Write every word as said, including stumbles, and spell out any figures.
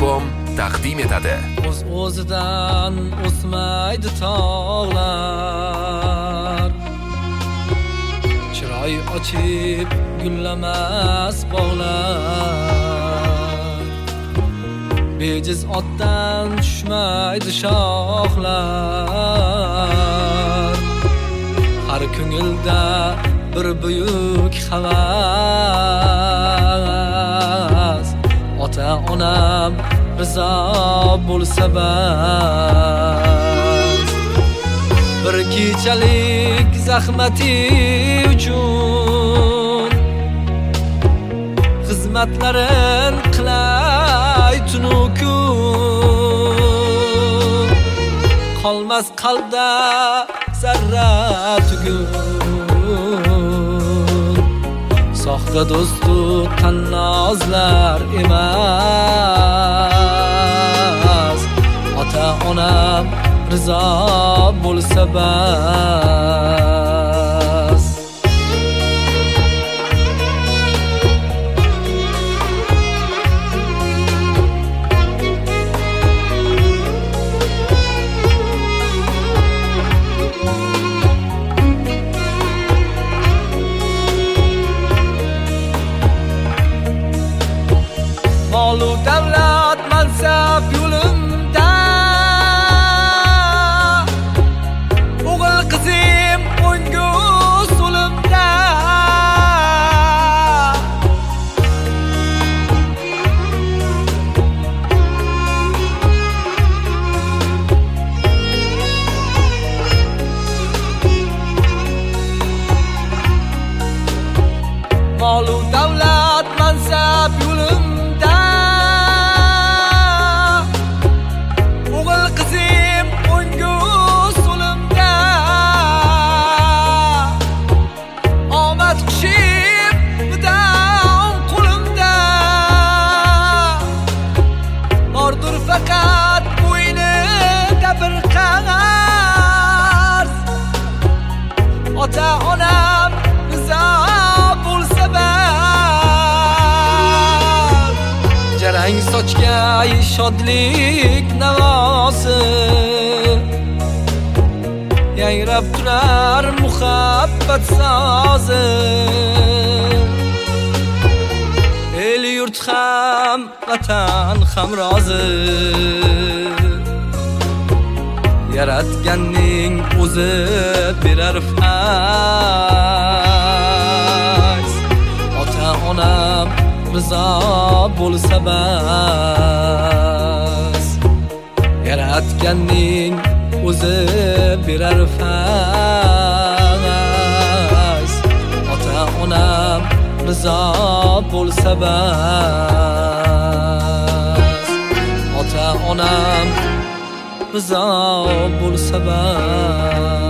com taqdim etadi. O'z o'zidan o'smaydi tog'lar, chiroy ochib gullamas bog'lar, bejiz otdan tushmaydi shoxlar. Har ko'ngilda bir buyuk havas, ota onam rizo bo'lsa bas. Bir kechalik zahmati uchun xizmatlarin qilay tunu kun, qolmas qalbda zarra tugun. Soxta do'stu tannozlar emas, ota onam rizo bo'lsa bas. Molu davlat mansab yo'limda, o'g'il qizim o'ngu so'limda. Molu davlat mansab yo'limda, fakat bo'ynida bir qarz. Ota onam rizo bo'lsa bas. Jarang sochgay shodlik navosi, yangrab turar muhabbat sozi. El yurt ham vatan ham rozi, yaratganning o'zi berar fayz. Ota onam rizo bo'lsa bas, yaratganning o'zi berar fayz. Ota onam rizo bo'lsa bas, ota onam rizo bo'lsa bas.